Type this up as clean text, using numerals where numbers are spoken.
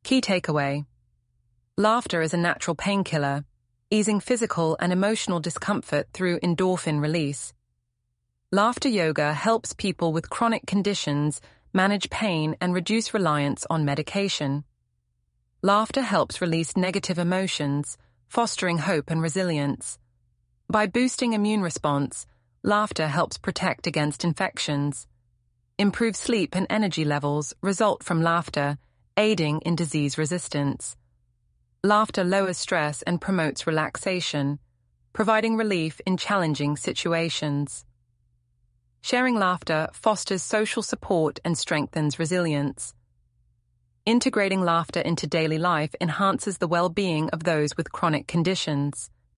Key takeaway: laughter is a natural painkiller, easing physical and emotional discomfort through endorphin release. Laughter yoga helps people with chronic conditions manage pain and reduce reliance on medication. Laughter helps release negative emotions, fostering hope and resilience. By boosting immune response, laughter helps protect against infections. Improved sleep and energy levels result from laughter, aiding in disease resistance. Laughter lowers stress and promotes relaxation, providing relief in challenging situations. Sharing laughter fosters social support and strengthens resilience. Integrating laughter into daily life enhances the well-being of those with chronic conditions.